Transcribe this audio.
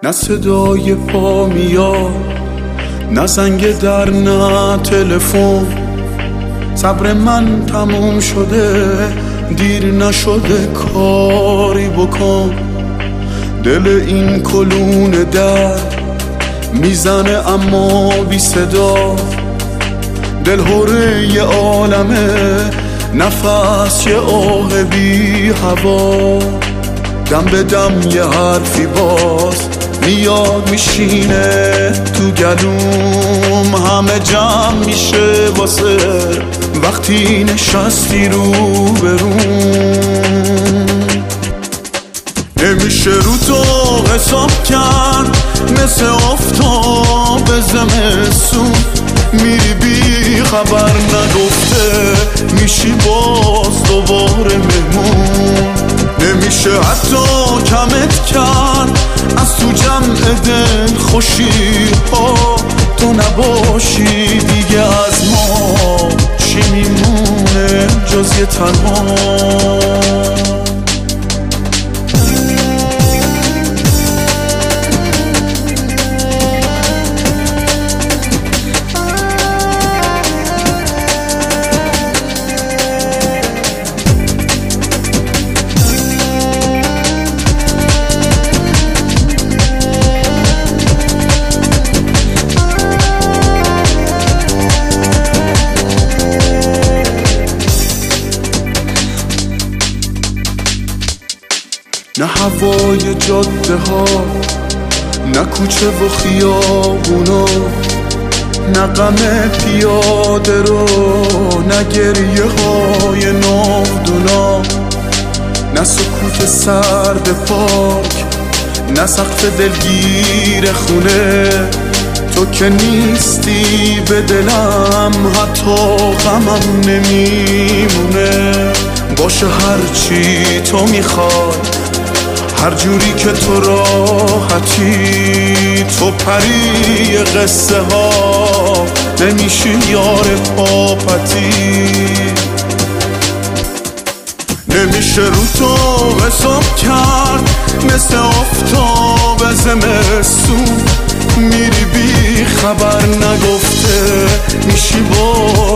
نه صدای پا میاد، نه زنگ در، نه تلفن. صبر من تموم شده، دیر نشده کاری بکن. دل این کلون در میزنه اما بی صدا. دل هره یه عالمه، نفس یه آه بی هوا. دم به دم یه حرفی باز میاد میشینه تو گلوم. همه جمع میشه واسه وقتی نشستی رو بروم. نمیشه رو تو حساب کرد، مثل آفتاب زمستون. میری بی خبر نگفته، میشی باز دوباره مهمون. نمیشه حتی کمت کرد از تو جمع دل خوشی ها. تو نباشی دیگه از ما چی میمونه جز یه تنها. نه هوای جاده ها، نه کوچه و خیابونا، نه غم پیاده رو، نه گریه های ناودونا، نه سکوت سرد پارک، نه سقف دلگیر خونه. تو که نیستی به دلم، حتی غمم نمیمونه. باشه هرچی تو میخوای، هر جوری که تو راحتی. تو پری قصه ها، نمیشی یار پاپتی. نمیشه رو تو حساب کرد، مثل آفتاب زمستون. میری بی خبر نگفته، میشی باز